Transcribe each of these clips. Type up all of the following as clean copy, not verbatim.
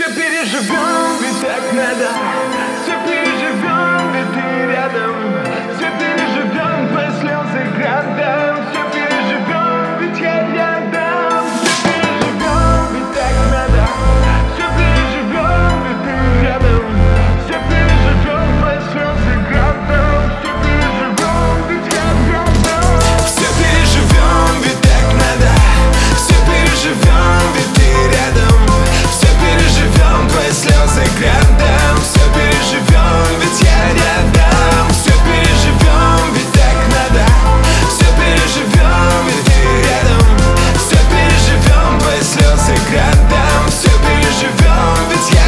Все переживем, ведь так надо. Все переживем, ведь ты рядом. Все переживем, твои слезы градом. Все переживем, ведь я рядом. Все переживем, ведь так надо. Все переживем, ведь ты рядом. Все переживем, твои слезы градом. Все переживем, ведь я рядом. Все переживем, ведь так надо. Все переживем, ведь ты рядом. Все переживем, твои слезы градом. Все переживем, ведь я рядом. Все переживем, ведь так надо. Все переживем, ведь ты рядом. Все переживем, твои слезы градом. Все переживем, ведь я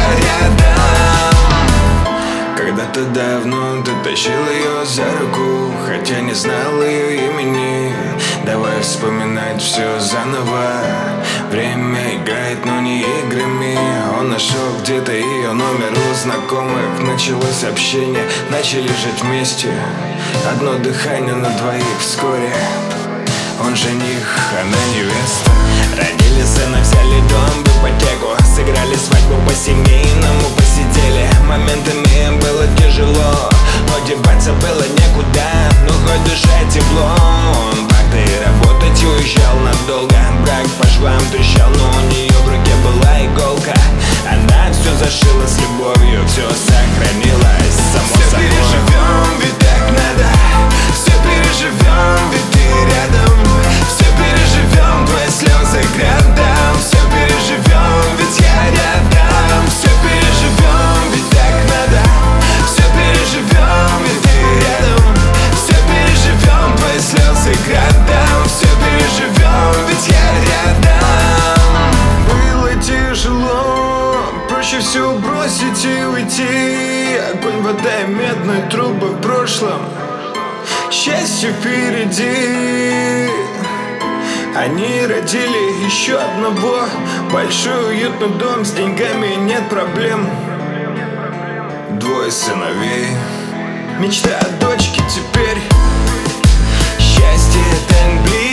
рядом. Когда-то давно ты тащил ее за руку, хотя не знал ее имени. Давай вспоминать все заново. Время играет, но не играми. Он нашел где-то ее номер у знакомых. Началось общение, начали жить вместе. Одно дыхание на двоих вскоре. Он жених, она невеста. Родили сына, взяли дом в ипотеку. Сыграли свадьбу по-семейному, посидели. Моментами было тяжело, но деваться было некуда. Но хоть душа тепло. Он так-то и работать уезжал надолго. Брак по швам трещал, но у нее в руке была иголка. Она все зашила с любовью, все сохранилось само собой. Все переживем, ведь так надо. Все переживем, ведь ты рядом. Все переживем, твои слезы градом. Все переживем, ведь я рядом. Все переживем, ведь так надо. Все переживем, ведь ты рядом. Все переживем, твои слезы градом. Все переживем, ведь я рядом. Было тяжело, проще все бросить и уйти. Огонь, вода и медные трубы в прошлом, счастье впереди. Они родили еще одного. Большой уютный дом, с деньгами нет проблем. Двое сыновей, мечта о дочке теперь. Счастье так близко.